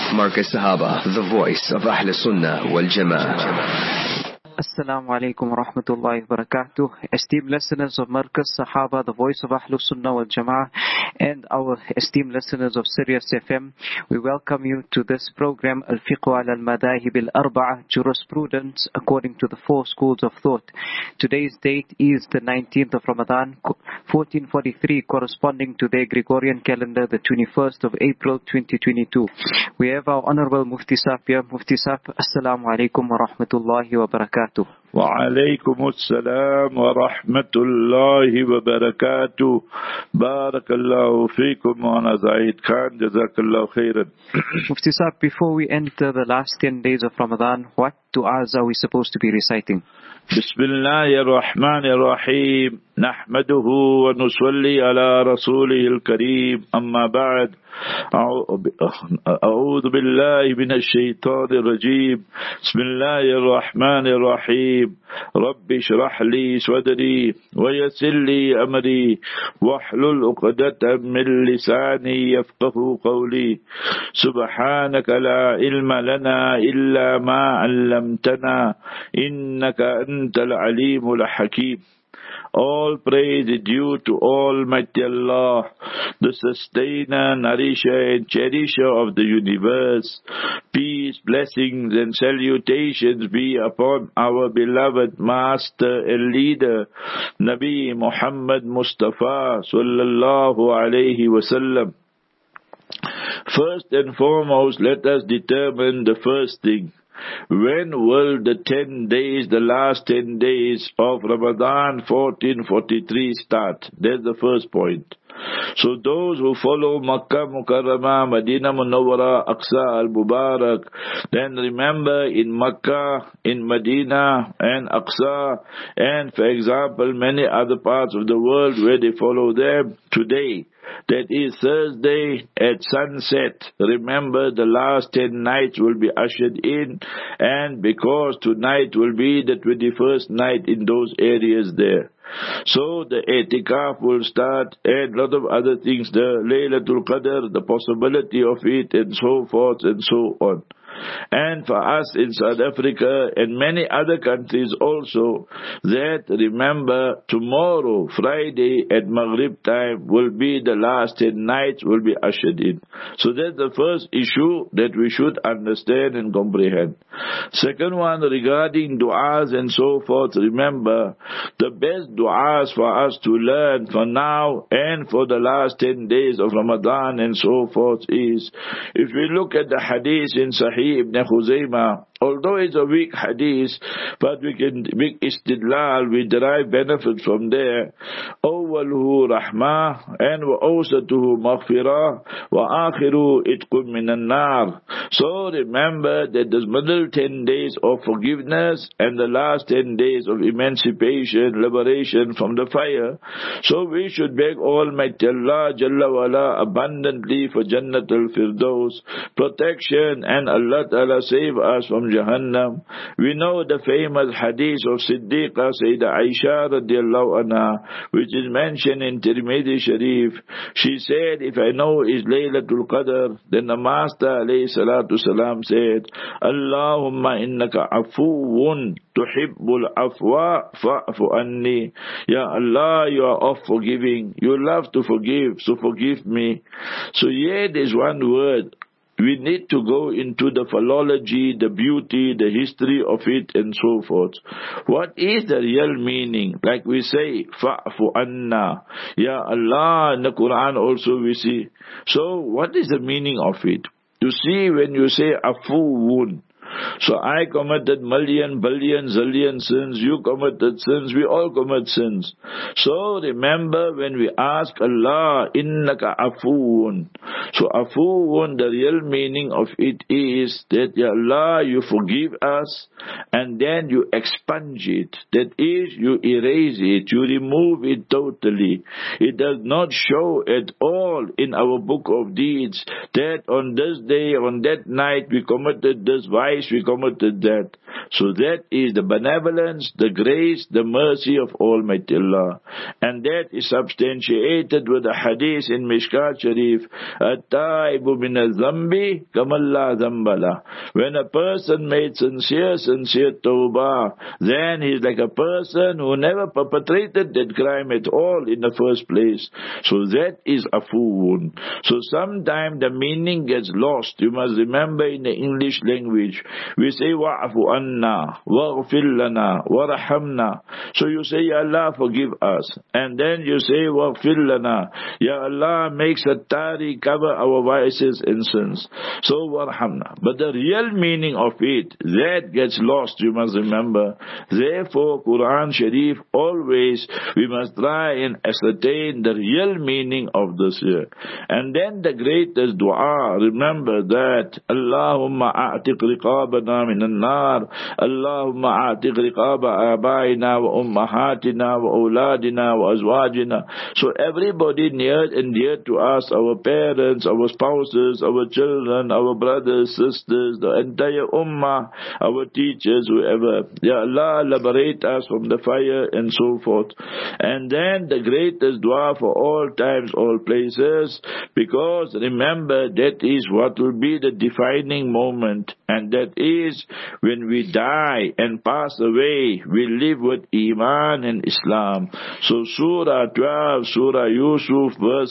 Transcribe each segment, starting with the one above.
Marcus Sahaba, the voice of Ahl Sunnah wal Jama'ah. Assalamu alaikum wa rahmatullahi wa barakatuh. Esteemed listeners of Marcus Sahaba, the voice of Ahlus Sunnah wal Jama'ah, and our esteemed listeners of Sirius FM, we welcome you to this program, Al-Fiqh al-Madahib al-Arba'ah, Jurisprudence according to the four schools of thought. Today's date is the 19th of Ramadan, 1443, corresponding to the Gregorian calendar, the 21st of April, 2022. We have our Honorable Mufti Saab here. Mufti Saab, Assalamu alaikum wa rahmatullahi wa barakatuh. وعليكم السلام ورحمة الله وبركاته. بارك الله فيكم وأنا زاهد Khan. جزاك الله خيرا. Mufti Saab, before we enter the last 10 days of Ramadan, what du'as are we supposed to be reciting? بسم الله الرحمن الرحيم. نحمده ونصلي على رسوله الكريم. أما بعد، أعوذ بالله من الشيطان الرجيم. بسم الله الرحمن الرحيم. رب اشرح لي صدري ويسر لي أمري واحلل عقدة من لساني يفقه قولي. سبحانك لا علم لنا إلا ما علمتنا إنك أنت العليم الحكيم. All praise is due to Almighty Allah, the sustainer, nourisher and cherisher of the universe. Peace, blessings and salutations be upon our beloved master and leader, Nabi Muhammad Mustafa sallallahu alayhi wasallam. First and foremost, let us determine the first thing. When will the 10 days, the last 10 days of Ramadan 1443 start? That's the first point. So those who follow Makkah Mukarramah, Medina Munawwara, Aqsa al-Mubarak, then remember in Makkah, in Medina and Aqsa, and for example many other parts of the world where they follow them today, that is Thursday at sunset. Remember the last 10 nights will be ushered in, and because tonight will be the 21st night in those areas there. So the i'tikaf will start and a lot of other things, the Laylatul Qadr, the possibility of it and so forth and so on. And for us in South Africa and many other countries also, that remember tomorrow, Friday at Maghrib time will be the last 10 nights will be ushered in. So that's the first issue that we should understand and comprehend. Second one, regarding du'as and so forth, remember the best du'as for us to learn for now and for the last 10 days of Ramadan and so forth is, if we look at the hadith in Sahih Ibn Khuzaymah, although it's a weak hadith, but we can make istidlal, we derive benefit from there. أوله رحمة and وأوسطه مغفرة وآخره إتق من النار. So remember that the middle 10 days of forgiveness and the last 10 days of emancipation, liberation from the fire. So we should beg Almighty Allah Jalla wala abundantly for Jannat al-Firdaus, protection, and Allah Ta'ala save us from Jahannam. We know the famous hadith of Siddiqa Sayyidah Aisha radiallahu anha, which is mentioned in Tirmidhi Sharif. She said, if I know is Laylatul Qadr, then the Master alayhi salatu salam said, Allahumma innaka afuun tuhibbul afwa fa'fu anni. Ya Allah, you are of forgiving. You love to forgive, so forgive me. So here there's one word. We need to go into the philology, the beauty, the history of it and so forth. What is the real meaning? Like we say, fa'fu anna. Ya Allah, in the Quran also we see. So what is the meaning of it? You see, when you say afuun, so I committed million, billion, zillion sins, you committed sins, we all commit sins. So remember when we ask Allah, innaka afuun. So afuun, the real meaning of it is that, Ya Allah, you forgive us and then you expunge it. That is, you erase it, you remove it totally. It does not show at all in our book of deeds that on this day, on that night, we committed this vice, we committed that. So that is the benevolence, the grace, the mercy of Almighty Allah. And that is substantiated with the hadith in Mishkat Sharif, At-taibu min al-zambi kamalla zambala. When a person made sincere tawbah, then he is like a person who never perpetrated that crime at all in the first place. So that is afuun. So sometimes the meaning gets lost. You must remember, in the English language, we say wa'afu anna, waghfir lana, warhamna. So you say, Ya Allah, forgive us. And then you say, waghfir lana, Ya Allah, make sattari, cover our vices and sins. So warhamna. But the real meaning of it, that gets lost, you must remember. Therefore, Quran Sharif, always we must try and ascertain the real meaning of this here. And then the greatest dua, remember that, Allahumma a'tiq riqabana min al-nar, Allahumma a'tiq riqaba abaina wa ummahatina wa awladina wa azwajina. So everybody near and dear to us, our parents, our spouses, our children, our brothers, sisters, the entire ummah, our teachers, whoever. Ya Allah, liberate us from the fire and so forth. And then the greatest dua for all times, all places, because remember, that is what will be the defining moment, and that is when we die and pass away, we live with Iman and Islam. So Surah 12, Surah Yusuf, verse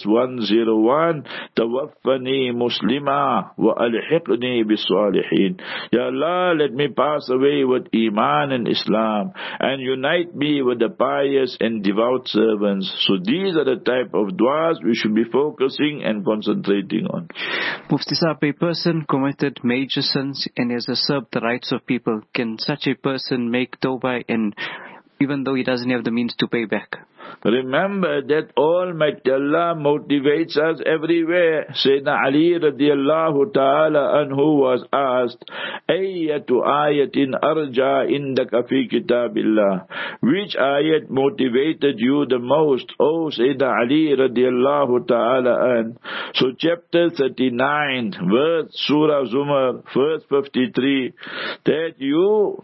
101, Tawaffani Muslima wa alhiqni bis-salihin. Ya Allah, let me pass away with Iman and Islam, and unite me with the pious and devout servants. So these are the type of du'as we should be focusing and concentrating on. Mufti Sahib, a person committed major sins and has usurped the rights of people. Can such a person make tawbah, and even though he doesn't have the means to pay back? Remember that Almighty Allah motivates us everywhere. Sayyidina Ali radiallahu ta'ala anhu was asked, Ayyatu ayatin arja indaka fi kitabillah. Which ayat motivated you the most, O Sayyidina Ali radiallahu ta'ala an? So chapter 39, verse Surah Zumar, verse 53, that you,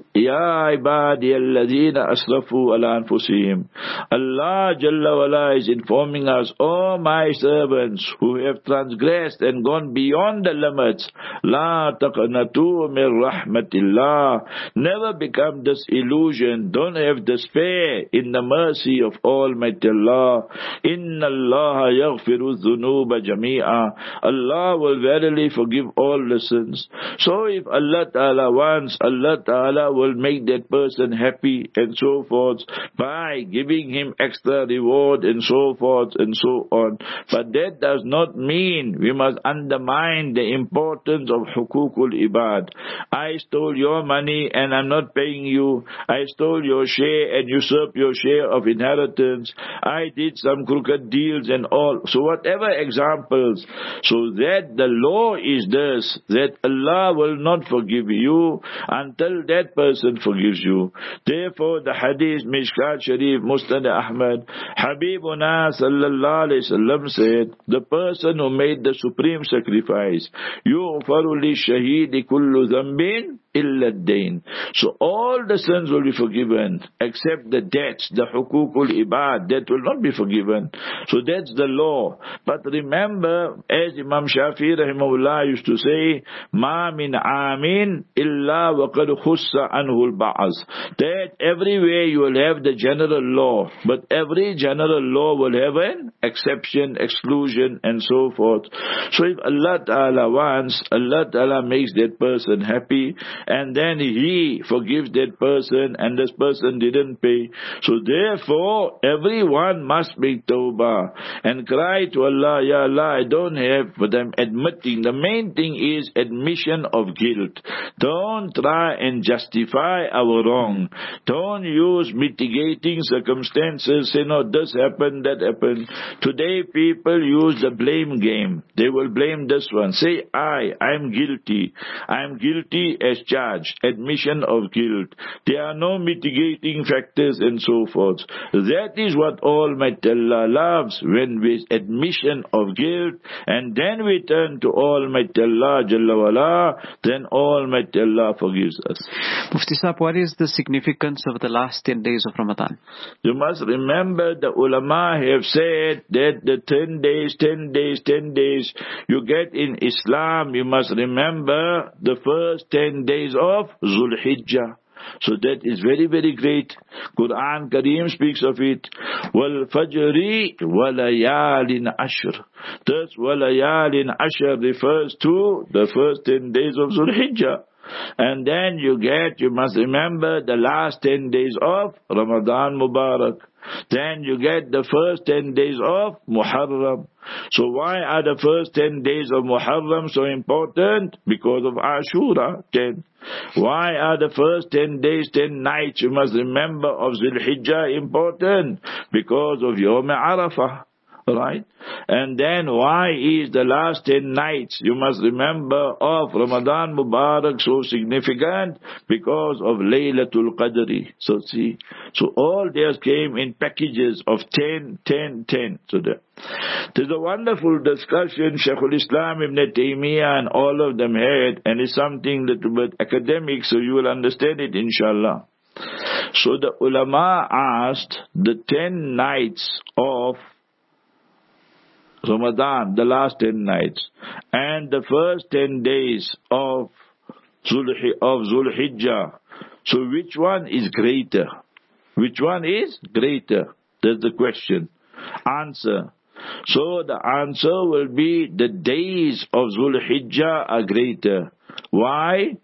Ya ibadi alladhina asrafu ala anfusihim. Allah Jalla wala is informing us, oh my servants who have transgressed and gone beyond the limits, La taqnatu min rahmatillah. Never become disillusioned. Don't have despair in the mercy of Almighty Allah. Inna Allah yaghfiru dhunuba jami'a. Allah will verily forgive all the sins. So if Allah Ta'ala wants, Allah Ta'ala will make that person happy and so forth by giving him extra reward and so forth and so on. But that does not mean we must undermine the importance of hukukul ibad. I stole your money and I'm not paying you. I stole your share and usurped your share of inheritance. I did some crooked deals and all. So whatever examples, so that the law is this, that Allah will not forgive you until that person forgives you. Therefore, the hadith Mishkat Sharif, Musnad Ahmad, Habibuna sallallahu alayhi wasallam said, the person who made the supreme sacrifice, yughfaru li shahidi kullu dhanbin illa ad-dain. So all the sins will be forgiven except the debts, the hukukul ibad, that will not be forgiven. So that's the law. But remember, as Imam Shafi'i rahimahullah used to say, ma min amin illa wa qad khussa anhu al-ba'az. That everywhere you will have the general law, but every general law will have an exception, exclusion, and so forth. So if Allah Ta'ala wants, Allah Ta'ala makes that person happy, and then He forgives that person, and this person didn't pay. So therefore, everyone must make tawbah and cry to Allah, Ya Allah, I don't have, but I'm admitting. The main thing is admission of guilt. Don't try and justify our wrong. Don't use mitigating circumstances, say, no, this happened, that happened. Today people use the blame game. They will blame this one. Say, I'm guilty. I'm guilty as charged. Admission of guilt. There are no mitigating factors and so forth. That is what Almighty Allah loves, when we admission of guilt, and then we turn to Almighty Allah Jalla wala, then Almighty Allah forgives us. Mufti Sahib, what is the significance of the last 10 days of Ramadan? You must remember the ulama have said that the 10 days you get in Islam, you must remember the first 10 days of Dhul Hijjah. So that is very, very great. Quran Kareem speaks of it. Wal Fajri walayalin ashr. Thus walayalin ashr refers to the first 10 days of Dhul Hijjah. And then you must remember the last 10 days of Ramadan Mubarak. Then you get the first 10 days of Muharram. So why are the first 10 days of Muharram so important? Because of Ashura 10. Why are the first 10 days, 10 nights, you must remember, of Dhul Hijjah important? Because of Yawm Arafah. Right? And then why is the last 10 nights, you must remember, of Ramadan Mubarak so significant? Because of Laylatul Qadri. So see, so all these came in packages of 10. So there's a wonderful discussion Shaykhul Islam Ibn Taymiyyah and all of them had, and it's something that was academic, so you will understand it inshallah. So the ulama asked the 10 nights of Ramadan, the last 10 nights, and the first 10 days of Dhul Hijjah. So which one is greater? Which one is greater? That's the question. Answer. So the answer will be the days of Dhul Hijjah are greater. Why?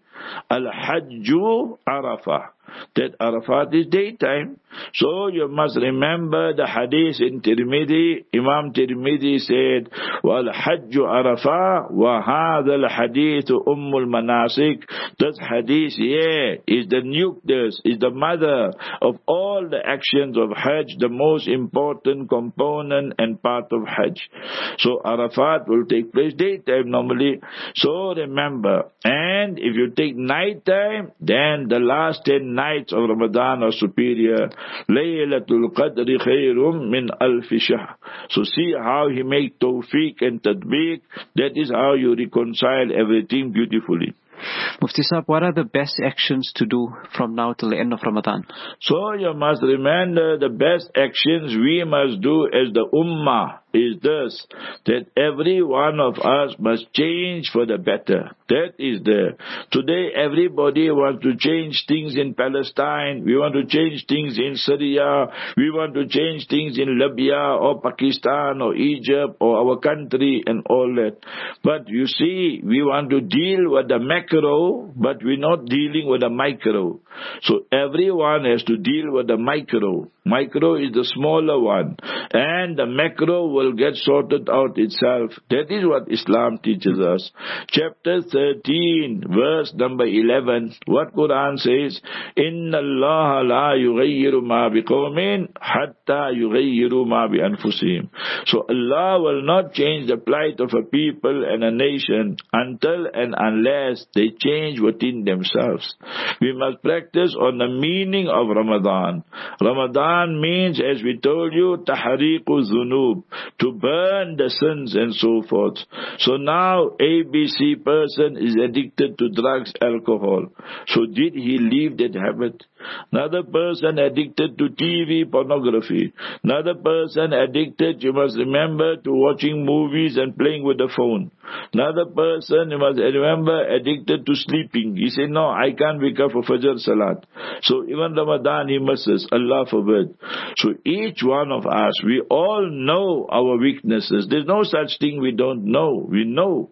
Al-Hajju Arafah. That Arafat is daytime. So you must remember the hadith in Tirmidhi. Imam Tirmidhi said, وَالْحَجُّ عَرَفَةٌ وَهَذَا الْحَدِيثُ أُمُّ الْمَنَاسِكِ. This hadith here is the nucleus, is the mother of all the actions of Hajj, the most important component and part of Hajj. So Arafat will take place daytime normally. So remember, and if you take night time, then the last 10 nights of Ramadan are superior. Laylatul Qadri khairum min alfi shahr. So see how he make tawfiq and tadbiq. That is how you reconcile everything beautifully. Mufti Sahib, what are the best actions to do from now till the end of Ramadan? So you must remember the best actions we must do as the Ummah is this, that every one of us must change for the better. That is there. Today everybody wants to change things in Palestine. We want to change things in Syria. We want to change things in Libya or Pakistan or Egypt or our country and all that. But you see, we want to deal with the macro, but we're not dealing with the micro. So everyone has to deal with the micro. Micro is the smaller one. And the macro will get sorted out itself. That is what Islam teaches us. Chapter 13, verse number 11. What Quran says? Inna Allah la yughayyiru ma biqawmin hatta yughayyiru ma bi anfusihim. So Allah will not change the plight of a people and a nation until and unless they change within themselves. We must practice on the meaning of Ramadan. Ramadan means, as we told you, tahriqu dhunub, to burn the sins and so forth. So now ABC person is addicted to drugs, alcohol. So did he leave that habit? Another person addicted to TV, pornography. Another person addicted, you must remember, to watching movies and playing with the phone. Another person, you must remember, addicted to sleeping. He said, no, I can't wake up for Fajr Salat. So even Ramadan he misses. Allah forbid. So each one of us, we all know our weaknesses. There's no such thing we don't know. We know.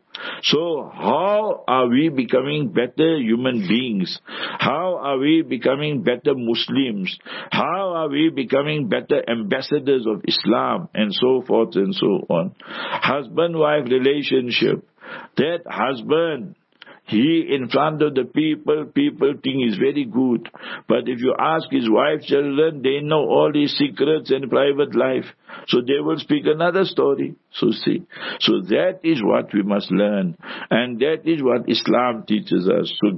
So how are we becoming better human beings? How are we becoming better Muslims? How are we becoming better ambassadors of Islam? And so forth and so on. Husband-wife relationship. That husband, he in front of the people think he's very good. But if you ask his wife, children, they know all his secrets and private life. So they will speak another story. So see. So that is what we must learn. And that is what Islam teaches us. So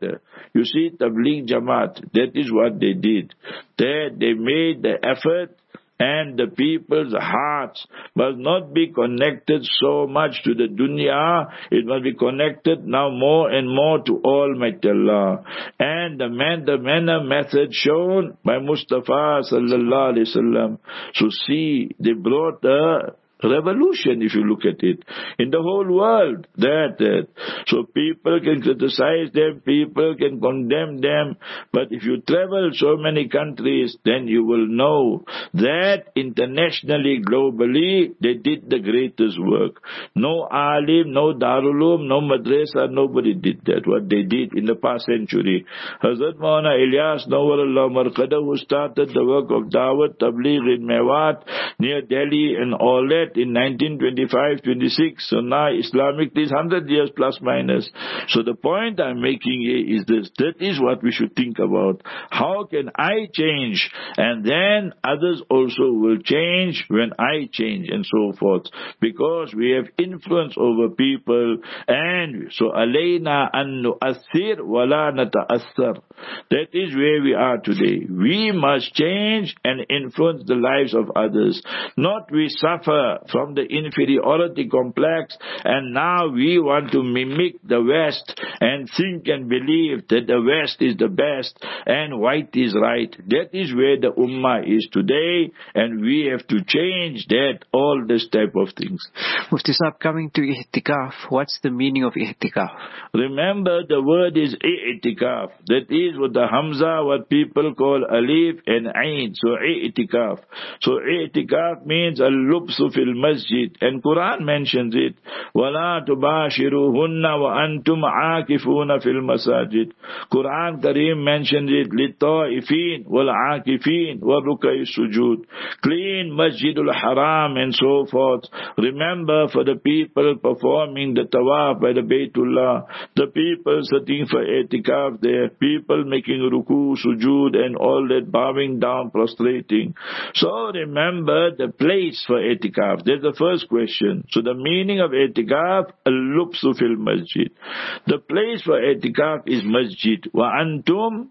you see, Tabligh Jamaat, that is what they did. They made the effort. and the people's hearts must not be connected so much to the dunya. It must be connected now more and more to Almighty Allah. And the manner method shown by Mustafa sallallahu alaihi wasallam. So see, they brought a revolution, if you look at it, in the whole world. So people can criticize them, people can condemn them, but if you travel so many countries, then you will know that internationally, globally, they did the greatest work. No alim, no darulum, no madrasa, nobody did that, what they did in the past century. Hazrat Maulana Ilyas Nawwarullah Marqada, who started the work of Dawat Tabligh in Mewat near Delhi and all that in 1925-26. So now Islamically is 100 years plus minus. So the point I'm making here is this. That is what we should think about. How can I change? And then others also will change when I change, and so forth. Because we have influence over people. And so alayna an nu'athir wala nata'athar. That is where we are today. We must change and influence the lives of others. Not we suffer from the inferiority complex, and now we want to mimic the West and think and believe that the West is the best and white is right. That is where the Ummah is today, and we have to change that, all this type of things. Mufti Sahib, coming to i'tikaf, what's the meaning of i'tikaf? Remember, the word is i'tikaf. That is what the Hamza, what people call alif and ain. So i'tikaf. So i'tikaf means al-lubsu fil masjid, and Quran mentions it. وَلَا تُبَاشِرُهُنَّ وَأَنْتُمْ عَاكِفُونَ فِي الْمَسَاجِدِ. Quran Kareem mentions it. لِلطَّائِفِينَ وَالْعَاكِفِينَ وَرُكَعِ السُّجُودِ. Clean Masjidul Haram and so forth. Remember, for the people performing the tawaf by the Baytullah, the people sitting for i'tikaf there, people making ruku, sujood and all that, bowing down, prostrating. So remember the place for i'tikaf. That's the first question. So the meaning of i'tikaf, al-lubsu fil masjid. The place for i'tikaf is masjid. Wa antum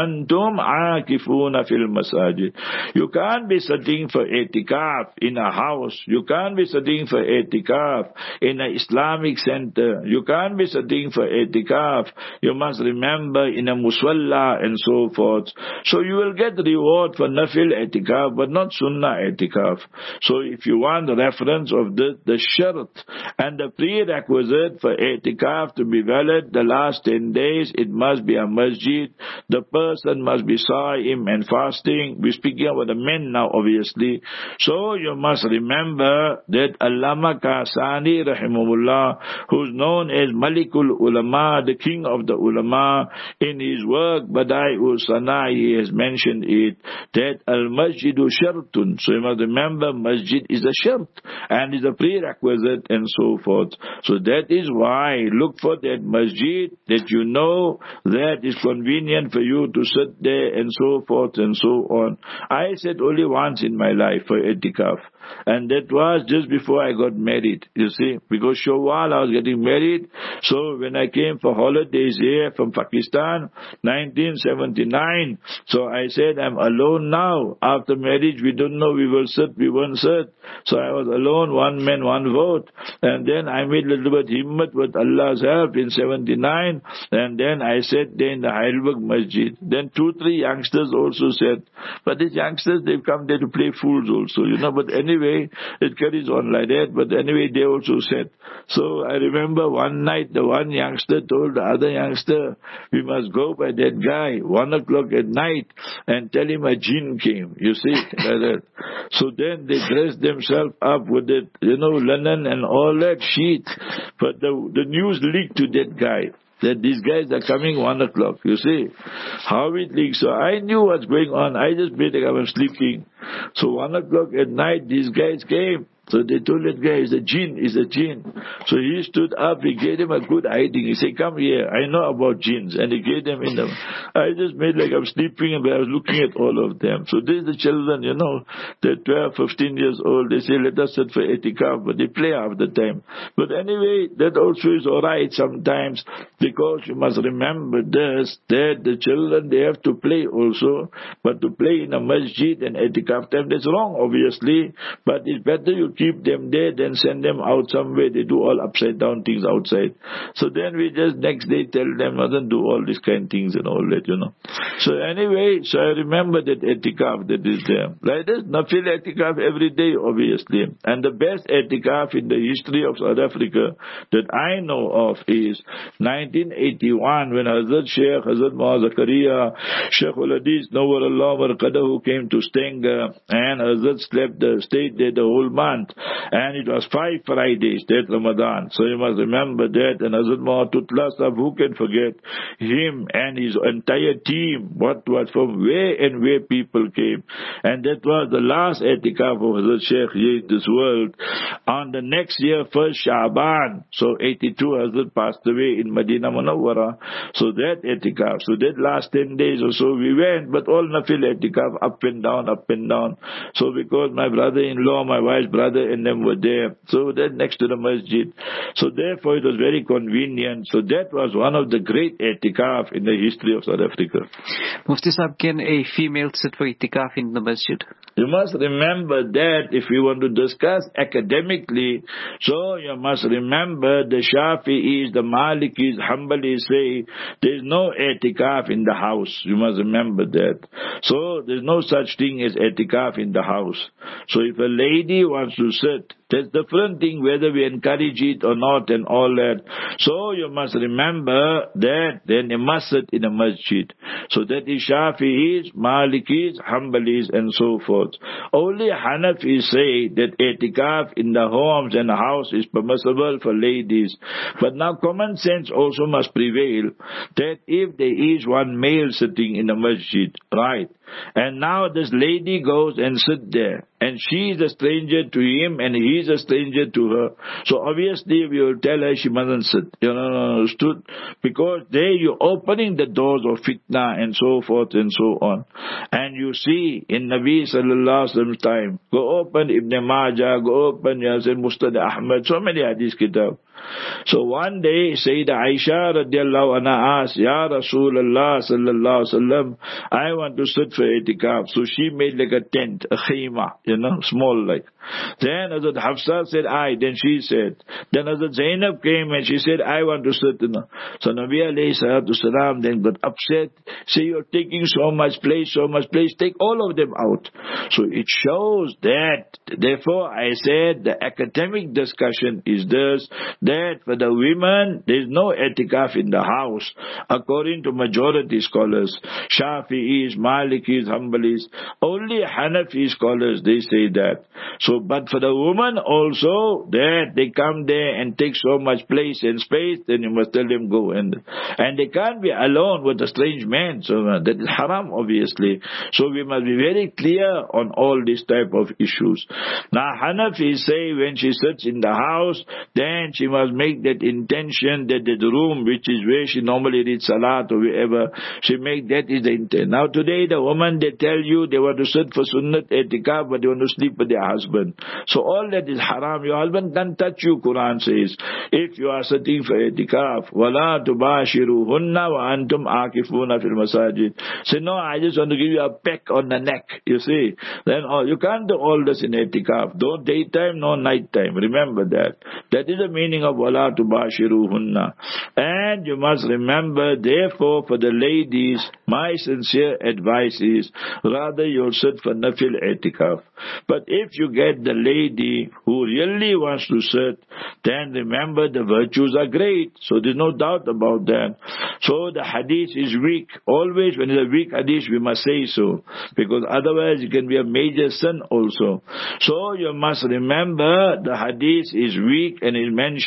aakifuna fil masajid. You can't be sitting for i'tikaf in a house. You can't be sitting for i'tikaf in an Islamic center. You can't be sitting for i'tikaf. You must remember in a musalla and so forth. So you will get reward for nafil i'tikaf, but not sunnah i'tikaf. So if you want the reference of the shart and the prerequisite for i'tikaf to be valid, the last 10 days, it must be a masjid. The person must be sa'im and fasting. We're speaking about the men now, obviously. So you must remember that Allama Kasani rahimahullah, who's known as Malikul Ulama, the king of the ulama, in his work Badai'ul Sana, he has mentioned it, that al-masjidu shartun. So you must remember, masjid is a shart and is a prerequisite and so forth. So that is why look for that masjid that you know that is convenient for you to sit there and so forth and so on. I said only once in my life for i'tikaf, and that was just before I got married, you see, because Shawwal I was getting married. So when I came for holidays here from Pakistan, 1979, so I said, I'm alone now. After marriage, we don't know we will sit, we won't sit. So I was alone, one man, one vote. And then I made a little bit himmat with Allah's help in 79. And then I sat there in the Heidelberg Masjid. Then 2-3 youngsters also said, but these youngsters, they've come there to play fools also, you know. But anyway, it carries on like that. But anyway, they also said. So I remember one night, the one youngster told the other youngster, we must go by that guy 1 o'clock at night and tell him a jinn came, you see, like that. So then they dressed themselves up with it, you know, linen and all that sheet. But the news leaked to that guy, that these guys are coming 1 o'clock, you see. How it leaked. So I knew what's going on. I just made like I was sleeping. So 1 o'clock at night, these guys came. So they told that guy, it's a jinn. So he stood up, he gave him a good hiding. He said, come here, I know about jinns. And he gave them in them. I just made like I'm sleeping and I was looking at all of them. So these the children, they're 12, 15 years old. They say, let us sit for etikaf, but they play half the time. But anyway, that also is alright sometimes, because you must remember this, that the children, they have to play also. But to play in a masjid and etikaf time, that's wrong obviously. But it's better you keep them there than send them out somewhere. They do all upside down things outside. So then we just next day tell them, don't do all these kind of things and all that, So anyway, so I remember that etikaf that is there. Like this, nafil etikaf every day obviously. And the best etikaf in the history of South Africa that I know of is 1981 when Hazrat Muhammad Zakaria, Sheikh Al-Hadith Nawar Allah Marqadahu came to Stenger, and Hazrat stayed there the whole month. And it was 5 Fridays, that Ramadan. So you must remember that. And Hazrat Muhammad Tutla Sahib, who can forget him and his entire team, what was from where and where people came. And that was the last etikaf of Hazrat Sheikh in this world. On the next year, 1st Sha'ban, so 82, Hazrat passed away in Medina Munawwara. So that etikaf, so that last 10 days or so we went, but all nafil etikaf, up and down. So because my brother-in-law, my wife's brother and them were there, so that next to the masjid. So therefore it was very convenient. So that was one of the great etikaf in the history of South Africa. Mufti Sahib, can a female sit for itikaf in the masjid? You must remember that if we want to discuss academically, so you must remember the Shafi'is, the Malikis, Hanbalis say there is no etikaf in the house. You must remember that. So there is no such thing as etikaf in the house. So if a lady wants to sit, that's a different thing whether we encourage it or not and all that. So you must remember that then you must sit in a masjid. So that is Shafi'is, Malikis, Hanbalis and so forth. Only Hanafis say that etikaf in the homes and the house is permissible for ladies. But now common sense also must prevail that if there is one male sitting in the masjid, right, and now this lady goes and sits there, and she is a stranger to him and he is a stranger to her. So obviously we will tell her she mustn't sit. Because there you're opening the doors of fitna and so forth and so on. And you see in Nabi Sallallahu Alaihi Wasallam's time, go open Ibn Majah, go open Yasin Mustad Ahmad, so many hadith kitab. So one day Sayyidah Aisha radiallahu anha asked, Ya Rasulullah sallallahu alaihi wasallam, I want to sit for itikaf. So she made like a tent, a khayma, small like. Then Hazrat Hafsa said, then she said. Then Hazrat Zainab came and she said, I want to sit. So Nabi alayhi salatu salam then got upset. Say, you're taking so much place, take all of them out. So it shows that, therefore I said the academic discussion is this, that for the women, there is no etikaf in the house, according to majority scholars, Shafi'is, Malikis, Hanbalis. Only Hanafi scholars, they say that. So, but for the woman also, that they come there and take so much place and space, then you must tell them go. And they can't be alone with a strange man. So that is haram, obviously. So we must be very clear on all these type of issues. Now, Hanafi say when she sits in the house, then she must make that intention that the room, which is where she normally reads salat or wherever, she make that is the intent. Now today the woman, they tell you they want to sit for sunnat etikaf, but they want to sleep with their husband. So all that is haram. Your husband can't touch you, Quran says. If you are sitting for etikaf, وَلَا تُبَاشِرُهُنَّ وَأَنْتُمْ عَاكِفُونَ فِي الْمَسَاجِدِ. Say, no, I just want to give you a peck on the neck, you see. Then you can't do all this in etikaf. Don't daytime, no nighttime. Remember that. That is the meaning of وَلَا تُبَاشِرُهُنَّ. And you must remember, therefore, for the ladies, my sincere advice is, rather you'll sit for nafil etikaf. But if you get the lady who really wants to sit, then remember the virtues are great. So there's no doubt about that. So the hadith is weak. Always when it's a weak hadith, we must say so. Because otherwise it can be a major sin also. So you must remember the hadith is weak and is mentioned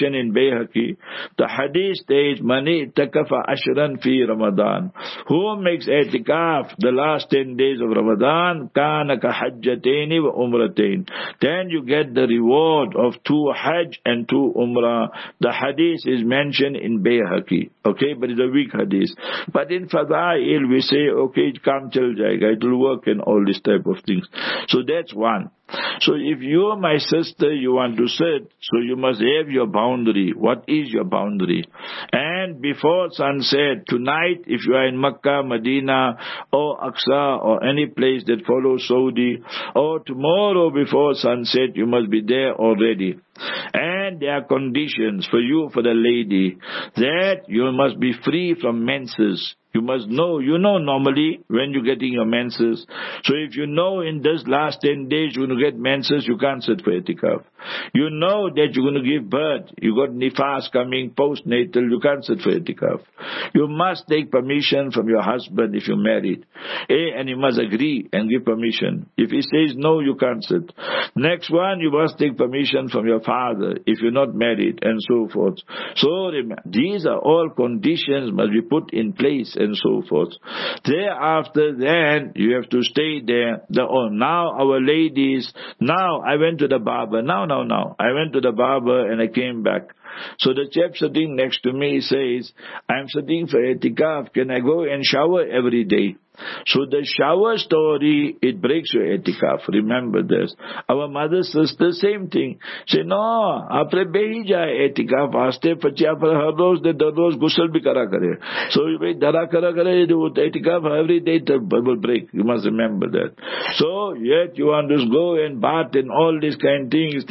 mentioned in Bayhaqi. The hadith states, Mani takafa ashran fi Ramadan. Who makes i'tikaf the last 10 days of Ramadan, kana ka hajjataini wa umratain. Then you get the reward of 2 hajj and 2 umrah. The hadith is mentioned in Bayhaqi. Okay, but it's a weak hadith. But in Fadail we say, okay, kam chal jayega, it will work and all this type of things. So that's one. So if you are my sister, you want to sit, so you must have your boundary. What is your boundary? And before sunset, tonight, if you are in Makkah, Medina, or Aqsa, or any place that follows Saudi, or tomorrow before sunset, you must be there already. And there are conditions for you, for the lady, that you must be free from menses. You must know, normally when you're getting your menses. So if you know in this last 10 days you're going to get menses, you can't sit for i'tikaf. You know that you're going to give birth, you got nifas coming, postnatal, you can't sit for i'tikaf. You must take permission from your husband if you're married. And you must agree and give permission. If he says no, you can't sit. Next one, you must take permission from your father if you're not married, and so forth. So these are all conditions must be put in place, and so forth. Thereafter, then you have to stay there. Now our ladies, now I went to the barber. Now. I went to the barber and I came back. So the chap sitting next to me says, I'm sitting for i'tikaf. Can I go and shower every day? So the shower story, it breaks your i'tikaf. Remember this. Our mother, sister, same thing. Say, no, apre behi jaye i'tikaf vaste, pachi apre har roz de roz ghusl bhi kara kare. So you bhai dara kara kare, i'tikaf every day will break. You must remember that. So yet you want to go and bath and all these kind of things.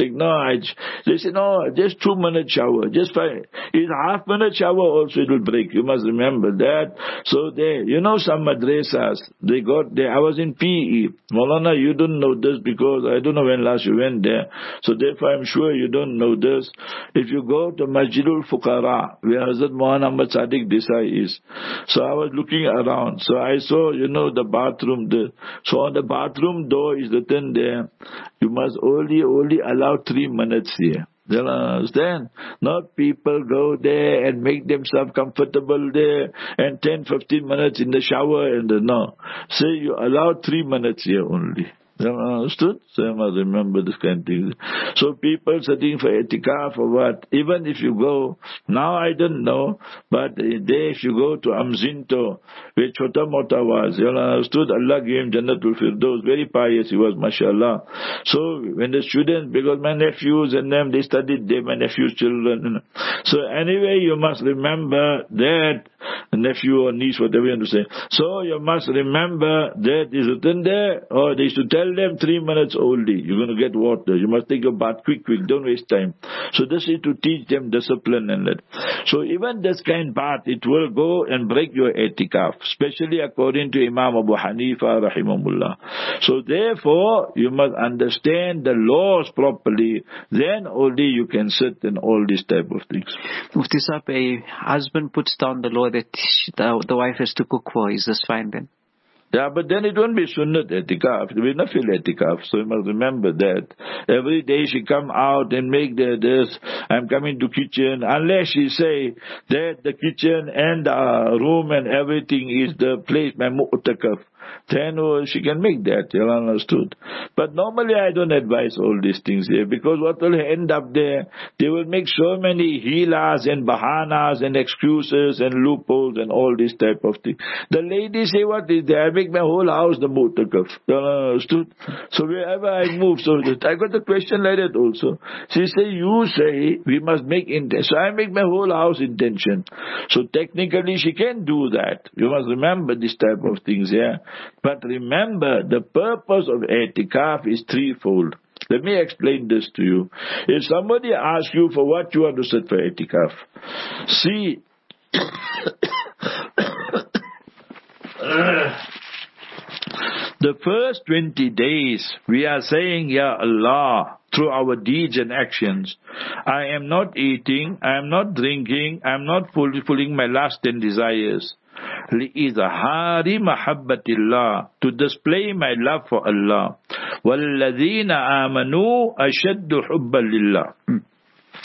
They say, no, just 2 minute shower. Just 5. It's half-minute shower also it will break. You must remember that. So there, some madrasas, I was in PE. Maulana, you don't know this because I don't know when last you went there. So therefore I'm sure you don't know this. If you go to Masjidul Fuqara, where Hazrat Muhammad Sadiq Desai is. So I was looking around. So I saw, the bathroom there. So on the bathroom door is written there, you must only allow 3 minutes here. Do you understand? Not people go there and make themselves comfortable there and 10-15 minutes in the shower and no. Say you allow 3 minutes here only. Understood? So you must remember this kind of thing. So people sitting for i'tikaf or what, even if you go, now I don't know, but there if you go to Amzinto, where Chota Mota was, you understood, Allah gave him Jannatul Firdaus, very pious he was, mashallah. So when the students, because my nephews and them, they studied there, my nephews' children. So anyway, you must remember that, nephew or niece, whatever you want to say. So you must remember that is written there, or they used to tell them 3 minutes only. You're going to get water. You must take a bath quick. Don't waste time. So this is to teach them discipline and that. So even this kind of bath, it will go and break your i'tikaf, especially according to Imam Abu Hanifa rahimahullah. So therefore, you must understand the laws properly. Then only you can sit and all these type of things. Mufti Sahib, a husband puts down the law that the wife has to cook for. Is this fine then? Yeah, but then it won't be sunnat i'tikaf. It will not feel i'tikaf. So you must remember that. Every day she come out and make this. I'm coming to kitchen. Unless she say that the kitchen and the room and everything is the place, my mu'takaf. Then she can make that, you understood. But normally I don't advise all these things here, because what will end up there, they will make so many hilas and bahanas and excuses and loopholes and all this type of thing. The ladies say, what is there? I make my whole house the mu'takaf, you understood. So wherever I move, so I got a question like that also. She say, you say we must make intention. So I make my whole house intention. So technically she can do that. You must remember this type of things, yeah. But remember, the purpose of i'tikaf is threefold. Let me explain this to you. If somebody asks you for what you want to sit for i'tikaf, see, the first 20 days, we are saying, Ya Allah, through our deeds and actions, I am not eating, I am not drinking, I am not fulfilling my lust and desires. لِإِظْهَارِ مَحَبَّةِ اللَّهِ, to display my love for Allah. وَالَّذِينَ آمَنُوا أَشَدُّ حُبًّا لِلَّهِ,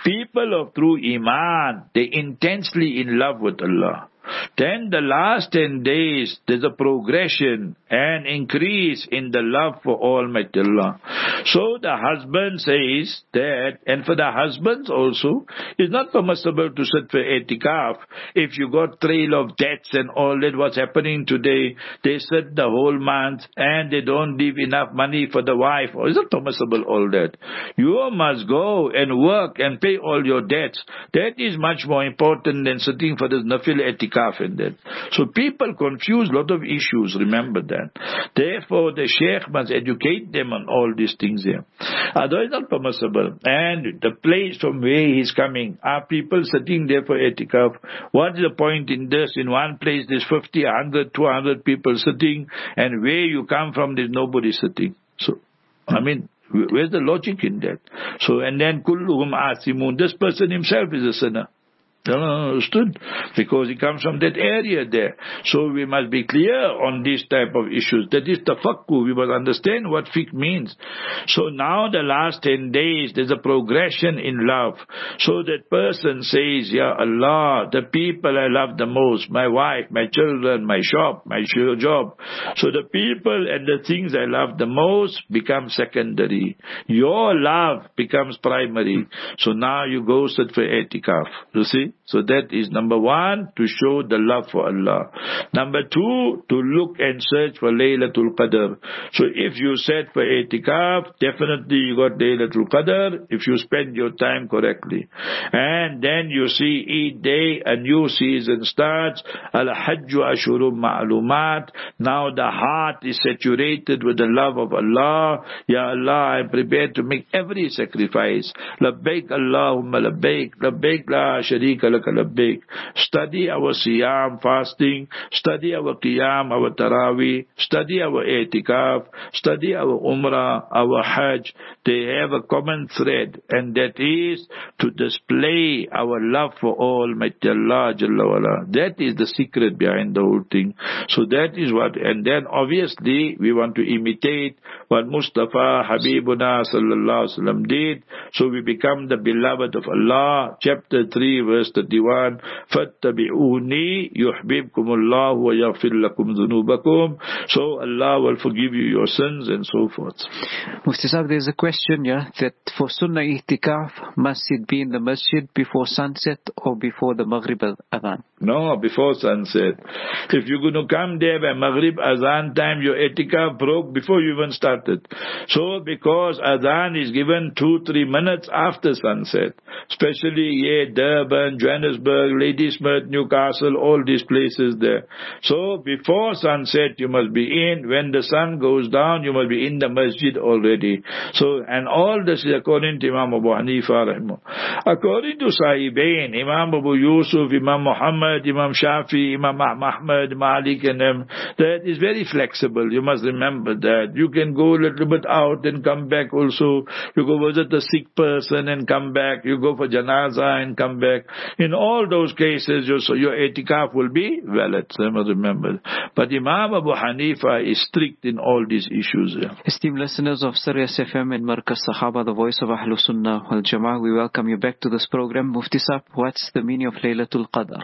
People of true Iman, they intensely in love with Allah. Then the last 10 days, there's a progression and increase in the love for Almighty Allah. So the husband says that, and for the husbands also, it's not permissible to sit for i'tikaf. If you got trail of debts and all that, what's happening today, they sit the whole month and they don't leave enough money for the wife. Or is it permissible all that? You must go and work and pay all your debts. That is much more important than sitting for this nafil i'tikaf. In that. So people confuse a lot of issues, remember that. Therefore, the sheikh must educate them on all these things here. Otherwise, not permissible. And the place from where he's coming, are people sitting there for i'tikaf? What is the point in this? In one place, there's 50, 100, 200 people sitting, and where you come from, there's nobody sitting. So, I mean, where's the logic in that? So, and then, kulluhum asimun, this person himself is a sinner. Understood? Because he comes from that area there. So we must be clear on these type of issues. That is tafakkur. We must understand what fiqh means. So now the last 10 days, there's a progression in love. So that person says, Ya Allah, the people I love the most, my wife, my children, my shop, my job. So the people and the things I love the most become secondary. Your love becomes primary. So now you go sit for i'tikaf. You see? So that is number one, to show the love for Allah. Number two, to look and search for Laylatul Qadr. So if you set for i'tikaf, definitely you got Laylatul Qadr if you spend your time correctly. And then you see each day a new season starts. Al-Hajju Ashurum Ma'lumat. Now the heart is saturated with the love of Allah. Ya Allah, I am prepared to make every sacrifice. Labbaik Allahumma labbaik. Labbaik la sharika laka labbaik. Study our siyam, fasting. Study our qiyam, our tarawih. Study our i'tikaf. Study our umrah, our hajj. They have a common thread, and that is to display our love for Almighty Allah Jalla wala. That is the secret behind the whole thing. So that is what, and then obviously we want to imitate what Mustafa Habibuna sallallahu alaihi wasallam did. So we become the beloved of Allah. Chapter 3 verse 31. فَاتَّبِعُونِي يُحْبِبْكُمُ اللَّهُ وَيَغْفِرْ لَكُمْ ذُنُوبَكُمْ. So Allah will forgive you your sins and so forth. Mufti Sahib, there's a question here that for Sunnah Ihtikaf, must it be in the masjid before sunset or before the Maghrib Adhan? No, before sunset. If you're going to come there by Maghrib Azan time, your Ihtikaf broke before you even started. So because Azan is given 2-3 minutes after sunset, especially here, Durban, Johannesburg, Ladysmith, Newcastle, all these places there. So before sunset you must be in. When the sun goes down, you must be in the masjid already. So, and all this is according to Imam Abu Hanifa rahimah. According to Sahibain, Imam Abu Yusuf, Imam Muhammad, Imam Shafi, Imam Ahmad, Malik and them, that is very flexible. You must remember that. You can go a little bit out and come back also. You go visit a sick person and come back. You go for janazah and come back. In all those cases, your i'tikaf will be valid. So you must remember. But Imam Abu Hanifa is strict in all these issues. Yeah. Esteemed listeners of Sirius FM and Markaz Sahaba, the voice of Ahlus Sunnah wal Jama'ah, we welcome you back to this program. Mufti Sahib, what's the meaning of Laylatul Qadr?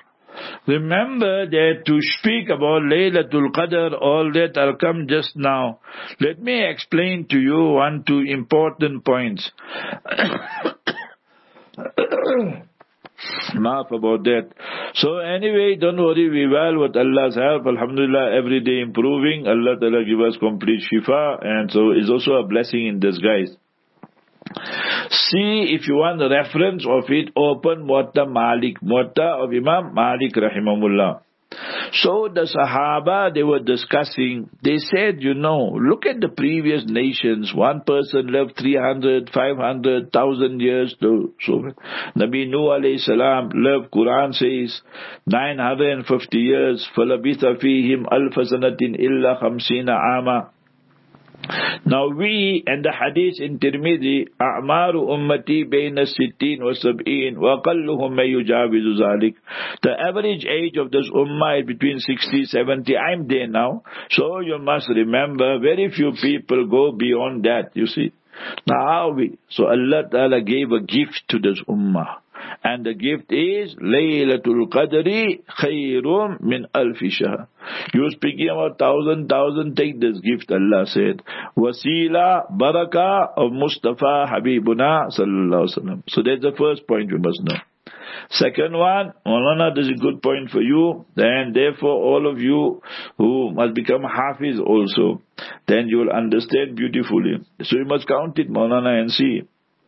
Remember that to speak about Laylatul Qadr, all that I'll come just now. Let me explain to you 2 important points. Maaf about that. So anyway, don't worry, we will with Allah's help. Alhamdulillah, every day improving. Allah Ta'ala give us complete shifa, and so it's also a blessing in disguise. See, if you want the reference of it, open Muwatta Malik, Muwatta of Imam Malik rahimahullah. So the Sahaba, they were discussing, they said, look at the previous nations. One person lived 300, 500, 1,000 years. So Nabi Nuh alayhi salam lived, Quran says, 950 years. فَلَبِثَ فِيهِمْ أَلْفَ سَنَةٍ إِلَّا 50 عَامًا. Now we, and the hadith in Tirmidhi, أَعْمَارُ أُمَّتِي بَيْنَ السِّتِّينَ وَالسَّبْعِينَ وَقَلُّهُمْ مَا يُجَاوِزُ ذَلِكَ. The average age of this ummah is between 60, 70. I'm there now. So you must remember, very few people go beyond that, you see. So Allah Ta'ala gave a gift to this ummah. And the gift is Laylatul Qadri khayrum min alfi shahr. You speaking about 1,000, take this gift, Allah said. Wasila Baraka of Mustafa Habibuna Sallallahu Alaihi Wasallam. So that's the first point you must know. Second one, Maulana, this is a good point for you. And therefore all of you who must become Hafiz also, then you will understand beautifully. So you must count it, Maulana, and see.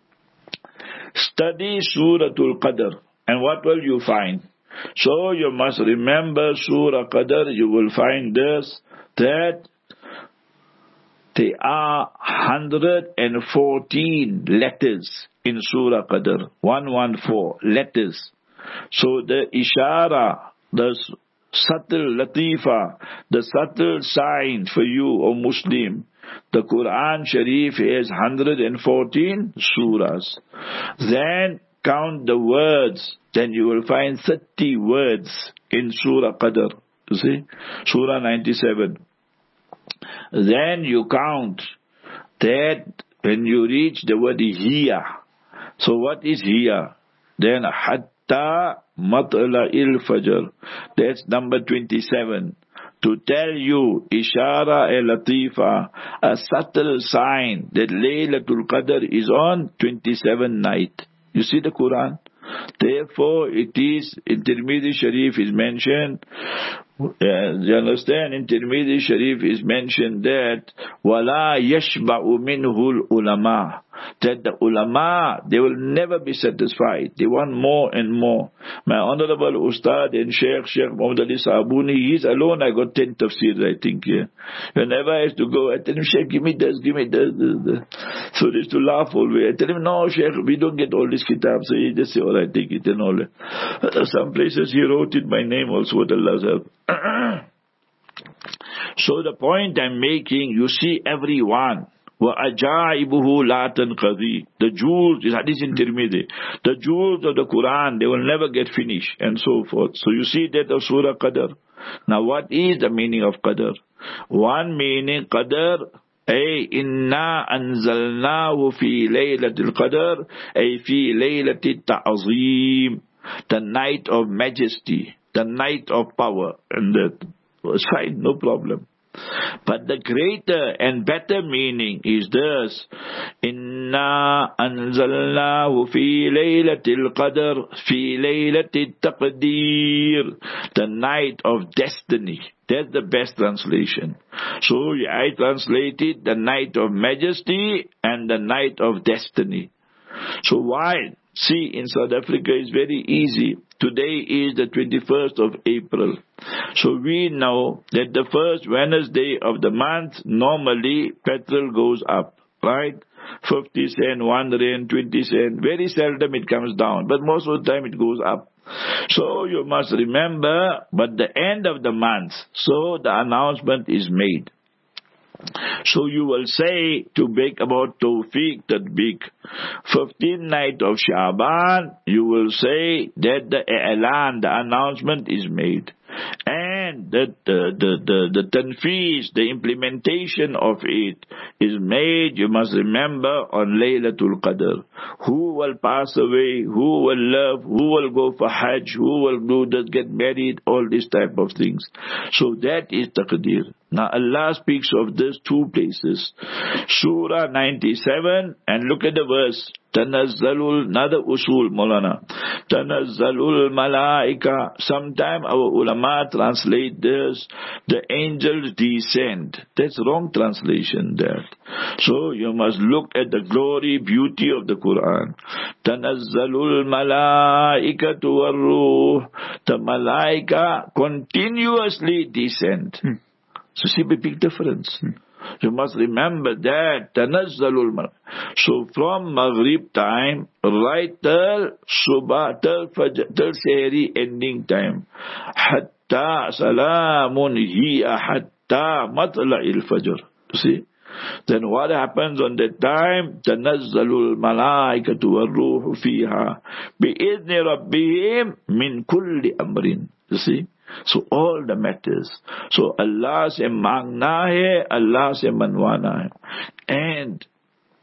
Study Suratul Qadr, and what will you find? So you must remember Surah Qadr. You will find this, that there are 114 letters in Surah Qadr. 114 letters. So the ishara, the subtle latifa, the subtle sign for you, O Muslim, the Quran Sharif has 114 surahs. Then count the words. Then you will find 30 words in Surah Qadr. You see? Surah 97. Then you count that when you reach the word hiya. So what is hiya? Then hatta matla'il fajr. That's number 27. To tell you, ishara latifa, a subtle sign that Laylatul Qadr is on 27 night. You see the Quran? Therefore, it is, in Tirmidhi Sharif is mentioned, you understand? In Tirmidhi Sharif is mentioned that, وَلَا يَشْبَعُ مِنْهُ الْعُلَمَاء, that the ulama, they will never be satisfied. They want more and more. My honorable Ustad and Sheikh Muhammad Ali Sabuni, he's alone, I got 10 tafsirs, I think, here. Whenever I have to go, I tell him, Sheikh, give me this. So they used to laugh always. I tell him, no, Sheikh, we don't get all these kitabs. So he just say, all right, take it and all. Some places he wrote it by name also, with Allah's help. So the point I'm making, you see everyone. وَأَجَائِبُهُ لَا تَنْقَضِي. The jewels, this hadith in Tirmidhi, the jewels of the Quran, they will never get finished, and so forth. So you see that of Surah Qadr. Now what is the meaning of Qadr? One meaning, Qadr, ay inna anzalnahu fi laylatil Qadr, ay fi laylatit ta'zim, the night of majesty, the night of power. And that was fine, no problem. But the greater and better meaning is this: Inna anzalnahu fi laylatil qadr fi laylatit taqdeer, the night of destiny. That's the best translation. So I translated the night of majesty and the night of destiny. So why? See, in South Africa it's very easy. Today is the 21st of April. So we know that the first Wednesday of the month, normally petrol goes up, right? 50 cent, 1 rand, 20 cent. Very seldom it comes down, but most of the time it goes up. So you must remember, but the end of the month, so the announcement is made. So you will say, to make about Tawfiq Tadbiq, 15th night of Sha'ban, you will say that the i'lan, the announcement is made. And the tanfiz, the implementation of it is made, you must remember, on Laylatul Qadr. Who will pass away, who will love, who will go for Hajj, who will do that, get married, all these type of things. So that is taqdeer. Now Allah speaks of this two places. Surah 97, and look at the verse. Tanazzalul, another usul, Maulana. Tanazzalul malaika. Sometime our ulama translate this, the angels descend. That's wrong translation there. So you must look at the glory, beauty of the Quran. Tanazzalul malaikatu warruh. The malaika continuously descend. So see the big difference. You must remember that tanazzalul malaika. So from Maghrib time right till Subah, till Fajr, till Sehri ending time, hatta salamun hiya hatta matla'il fajr. See? Then what happens on that time? Tanazzalul malaikatu warruhu fiha bi'idhni rabbihim min kulli amrin. You see? So all the matters. So Allah se mangna hai, Allah se manwana hai. And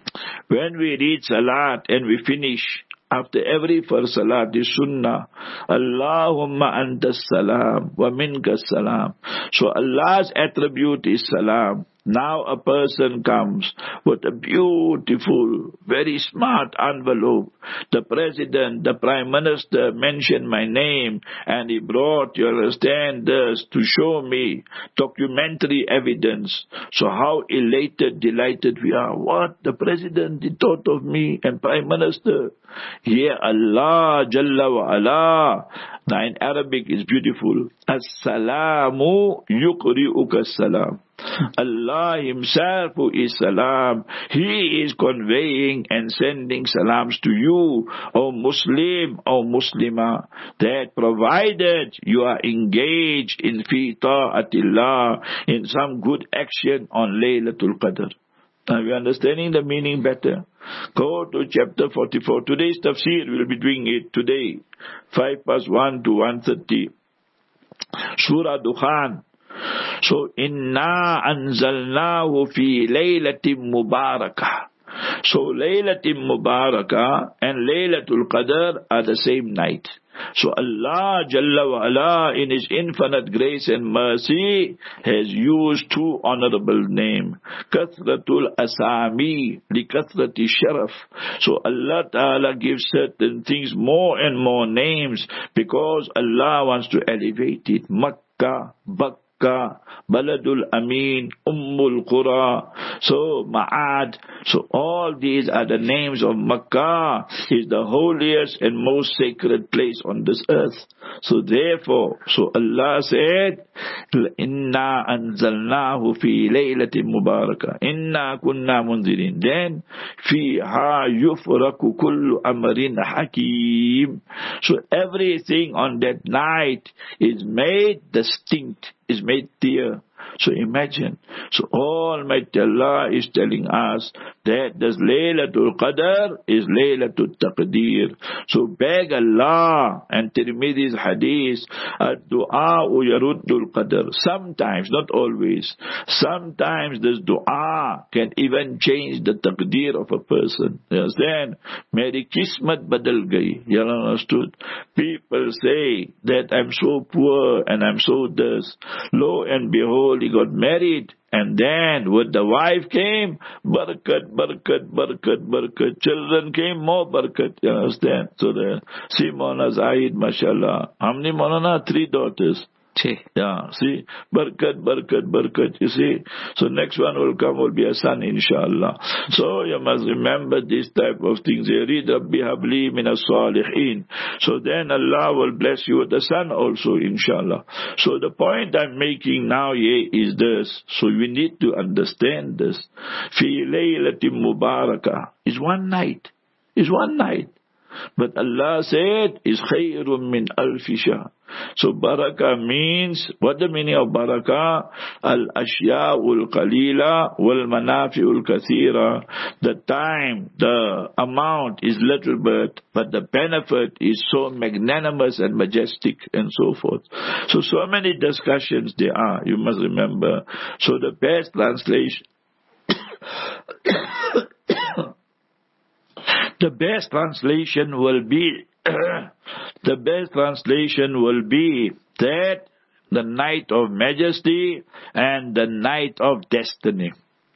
When we read Salat and we finish, after every first Salat, the Sunnah, Allahumma antas salam wa minkas salam. So Allah's attribute is salam. Now a person comes with a beautiful, very smart envelope. The president, the prime minister mentioned my name, and he brought, you understand, this to show me documentary evidence. So how elated, delighted we are. What? The president, he thought of me, and prime minister. Here Allah Jalla wa Ala. Now in Arabic is beautiful. As-salamu yuqri'uka as-salam. Allah himself who is salam, he is conveying and sending salams to you, O Muslim, O Muslimah, that provided you are engaged in fi ta'atillah, in some good action on Laylatul Qadr. Now we are understanding the meaning better. Go to chapter 44. Today's tafsir, we will be doing it today, 1 to 1:30. Surah Dukhan. So, inna anzalnahu fi laylatin mubarakah. So, laylatin mubarakah and Laylatul Qadr are the same night. So Allah Jalla wa Ala in His infinite grace and mercy has used two honorable names. Kathratul Asami li Kathrati Sharaf. So Allah Ta'ala gives certain things more and more names because Allah wants to elevate it. Makkah, Bakka, Baladul Amin, Ummul Qura, so Ma'ad. So all these are the names of Makkah. Is the holiest and most sacred place on this earth. So therefore, so Allah said, Inna anzalnahu fi laylatin mubarakah. Inna kunna munzirin. Then, fiha yufraku kullu amrin hakim. So everything on that night is made distinct, is made clear. So imagine, so Almighty Allah is telling us that this Laylatul Qadr is Laylatul Taqdeer. So beg Allah, and Tirmidhi's hadith, ad-du'a yaruddul qadr. Sometimes, not always, sometimes this dua can even change the taqdeer of a person. You understand? Meri kismat badal gayi. You understood? People say that I'm so poor and I'm so this. Lo and behold, he got married, and then when the wife came, barakat, barakat, barakat, barakat. Children came, more barakat. You understand? So the Simona Zahid, mashallah. How many Monana? 3 daughters. Yeah, see, barakat, barakat, barakat, you see. So next one will come, will be a son, inshallah. So you must remember this type of things. Read Rabbi Habli min as-salihin. So then Allah will bless you with a son also, inshallah. So the point I'm making now here is this. So we need to understand this. Fi laylatin mubarakah is one night. Is one night. But Allah said, is khayrun min alfi shahr. So barakah means, what the meaning of barakah? Al-ashya'ul qalila wal manafi'ul kathira. The time, the amount is little bit, but the benefit is so magnanimous and majestic and so forth. So many discussions there are, you must remember. So the best translation the best translation will be the best translation will be that the night of majesty and the night of destiny.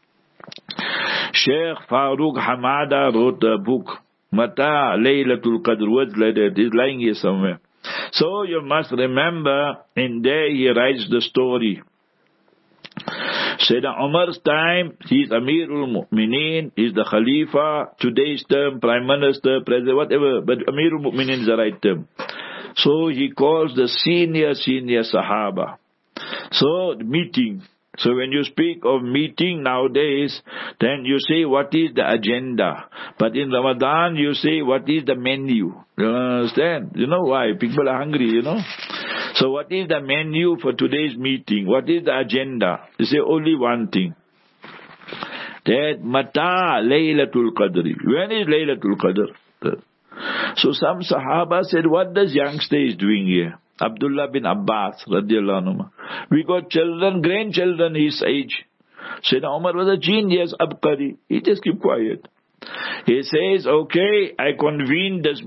Sheikh Farooq Hamada wrote a book, Mata Laylatul Qadr, words like that, is lying here somewhere. So you must remember, in there he writes the story. Sayyidina Umar's time, he's Amirul Mu'mineen, he's the Khalifa, today's term, Prime Minister, President, whatever, but Amirul Mu'mineen is the right term. So he calls the senior Sahaba. So, the meeting. So when you speak of meeting nowadays, then you say what is the agenda. But in Ramadan, you say what is the menu. You understand? You know why? People are hungry, you know. So what is the menu for today's meeting? What is the agenda? You say only one thing. That Mata Laylatul Qadr. When is Laylatul Qadr? So some Sahaba said, what does youngster is doing here? Abdullah bin Abbas, radiallahu anhu. We got children, grandchildren his age. Sayyidina Umar was a genius, abqari. He just keep quiet. He says, okay, I convened this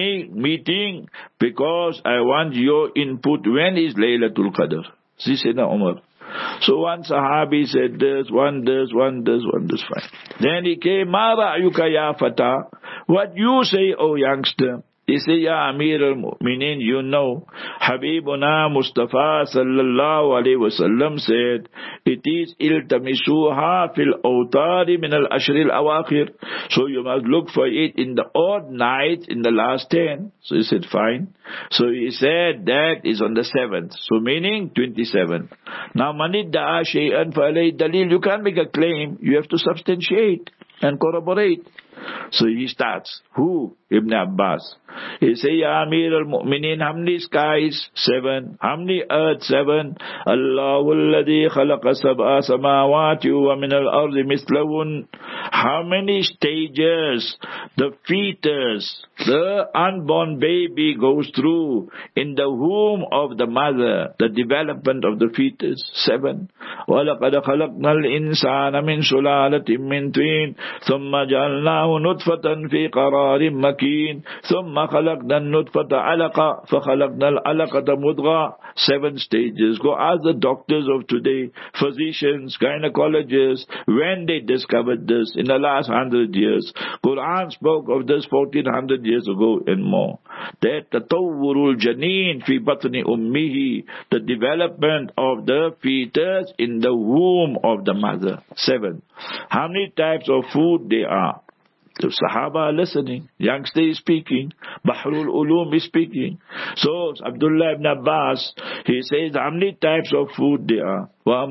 meeting because I want your input. When is Laylatul Qadr? See, Sayyidina Umar. So one Sahabi said this, one this, fine. Then he came, Ma ra'yuka ya fata? What you say, O youngster? He said, Ya Amir al-Mu'minin, you know, Habibuna Mustafa sallallahu alayhi wa sallam said, it is iltamisuha fil awtari min al-ashri al-awakhir. So you must look for it in the odd nights in the last 10. So he said, fine. So he said, that is on the 7th. So meaning 27. Now, manidda'a shay'an fa alayhi dalil. You can't make a claim. You have to substantiate and corroborate. So he starts. Who? Ibn Abbas. He say, Ya Amir al-Mu'minin, how many skies? 7. How many earth? 7. Allahu alladhi khalaqa sab'a samawati wa min al-ardi mislahun. How many stages the fetus, the unborn baby goes through in the womb of the mother, the development of the fetus? 7. وَلَقَدْ خَلَقْنَا الْإِنسَانَ مِنْ سُلَالَةٍ مِنْ طِينٍ ثُمَّ جَعَلْنَاهُ نُطْفَةً فِي قَرَارٍ مَكِينٍ ثُمَّ خَلَقْنَا النُّطْفَةَ عَلَقَةً فَخَلَقْنَا الْعَلَقَةَ مُضْغَةً. 7 stages. Go ask the doctors of today, physicians, gynecologists, when they discovered this in the last 100 years. Quran spoke of this 1400 years ago and more. That tatawwurul janeen fi batni ummihi, the development of the fetus in the womb of the mother. 7. How many types of food there are? The Sahaba are listening. Youngster is speaking. Bahrul Ulum is speaking. So Abdullah ibn Abbas, he says, how many types of food there are?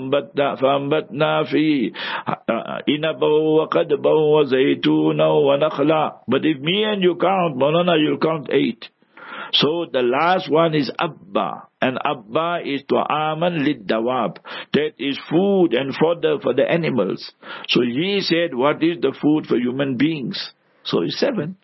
فَأَنْبَتْنَا فِي إِنَبًا وَقَدْبًا وَزَيْتُونًا وَنَخْلًا. But if me and you count, Maulana, you'll count 8. So the last one is Abba. And Abba is Tu'aman lid-dawab. That is food and fodder for the animals. So he said, what is the food for human beings? So it's 7.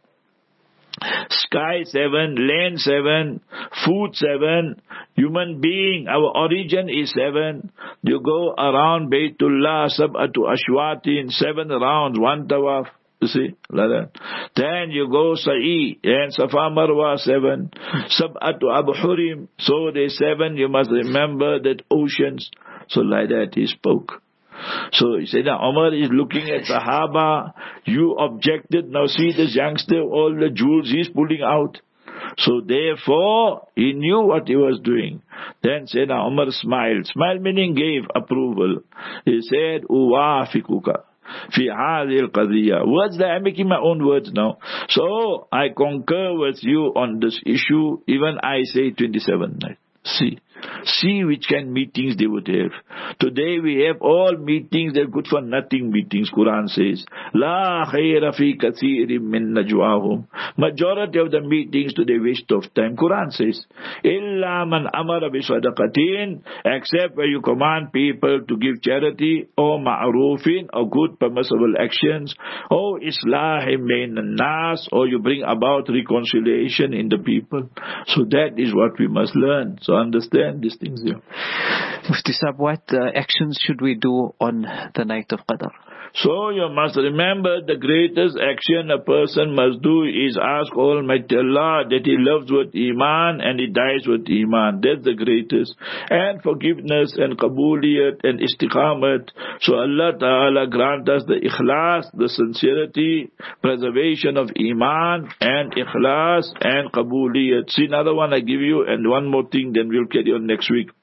Sky 7, land 7, food 7, human being, our origin is 7. You go around Baytullah, Sab'atu Ashwatin, 7 rounds, 1 tawaf. You see, like that. Then you go Sa'i and Safa Marwa 7. Sab'atu Abhurim. So they 7. You must remember that oceans. So like that he spoke. So he said, Umar is looking at Sahaba. You objected. Now see this youngster, all the jewels he's pulling out. So therefore, he knew what he was doing. Then Sayyidina Umar smiled. Smile meaning gave approval. He said, Uwafikuka. Fi hadhihi al-qadiyya. Words that I'm making my own words now. So I concur with you on this issue. Even I say 27 nights. See which kind of meetings they would have. Today we have all meetings, they're good for nothing meetings. Quran says, La khayra fi kathirin min najwahum. Majority of the meetings today waste of time. Quran says, Illa man amara bi sadaqatin, except where you command people to give charity, or ma'rufin, or good permissible actions, or islahim bain nas, or you bring about reconciliation in the people. So that is what we must learn. So understand these things here. Mufti Sahib, what actions should we do on the night of Qadr? So you must remember the greatest action a person must do is ask Almighty Allah that he loves with Iman and he dies with Iman. That's the greatest. And forgiveness and qabuliyat and istiqamat. So Allah Ta'ala grant us the ikhlas, the sincerity, preservation of Iman and ikhlas and qabuliyat. See another one I give you, and one more thing, then we'll carry on next week.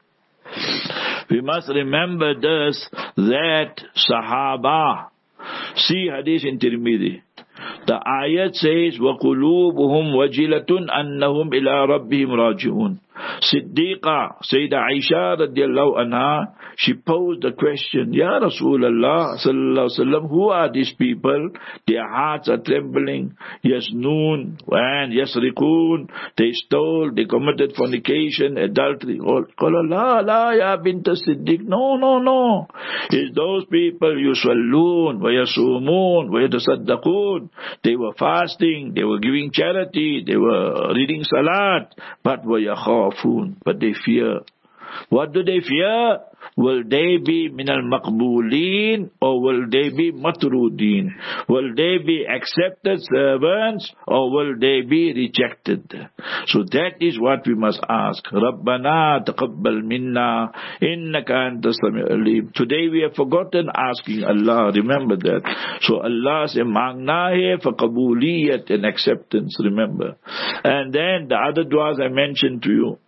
We must remember this, that Sahaba. See hadith in Tirmidhi. The ayat says, وَقُلُوبُهُمْ وَجِلَةٌ أَنَّهُمْ إِلَىٰ رَبِّهِمْ رَاجِعُونَ. Siddiqa, Sayyidah Aisha radiallahu anha, she posed the question, Ya Rasulullah sallallahu alaihi wasallam, who are these people? Their hearts are trembling. Yasnoon and yasriqoon. They stole, they committed fornication, adultery. Qala la la ya bint Siddiq. No. It's those people, yusallun, wa yasumun, wa yatasaddaqun. They were fasting, they were giving charity, they were reading salat, but wa yakhafun, but they fear. What do they fear? Will they be min al-maqbulin or will they be matrudin? Will they be accepted servants or will they be rejected? So that is what we must ask. Rabbana taqabbal minna innaka anta sami'ul alim. Today we have forgotten asking Allah. Remember that. So Allah says mangna hai for qabuliyat and acceptance. Remember. And then the other du'as I mentioned to you.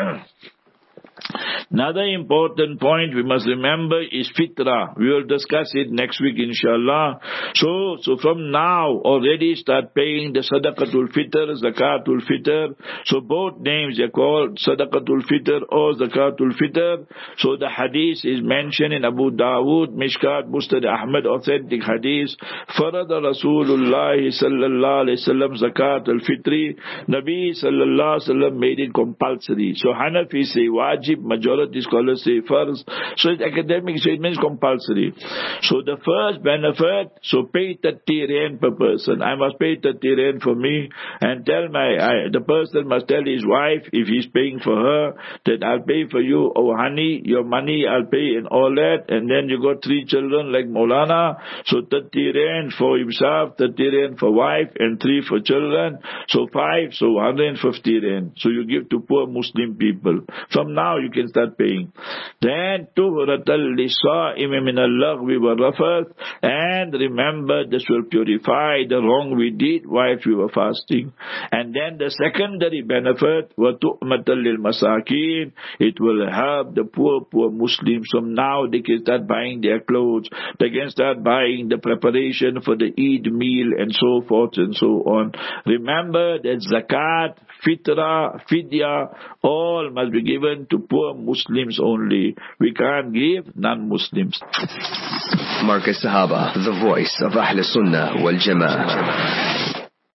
Another important point we must remember is fitra. We will discuss it next week, inshallah. So from now already start paying the sadaqatul fitr, zakatul fitr. So both names are called sadaqatul fitr or zakatul fitr. So the hadith is mentioned in Abu Dawood, Mishkat, Musnad Ahmad, authentic hadith. Farada Rasulullah sallallahu alaihi wasallam zakat al-fitri. Nabi sallallahu alaihi wasallam made it compulsory. So Hanafi say wajib, majority scholars say farz. So it's academic, so it means compulsory. So the first benefit, so pay 30 rand per person. I must pay 30 rand for me and tell the person must tell his wife, if he's paying for her, that I'll pay for you, oh honey, your money I'll pay and all that. And then you got 3 children like Maulana, so 30 rand for himself, 30 rand for wife and 3 for children. So 5, so 150 rand. So you give to poor Muslim people. From now you can start paying. Then tuhratal lisa'imi min al-laghwi wa rafath, and remember this will purify the wrong we did while we were fasting. And then the secondary benefit, wa tu'matal lil masakin, it will help the poor Muslims. From now they can start buying their clothes, they can start buying the preparation for the Eid meal and so forth and so on. Remember that zakat, fitra, fidya, all must be given to poor Muslims only. We can't give non-Muslims. Markaz Sahaba, the voice of Ahl Sunnah wal Jama'ah.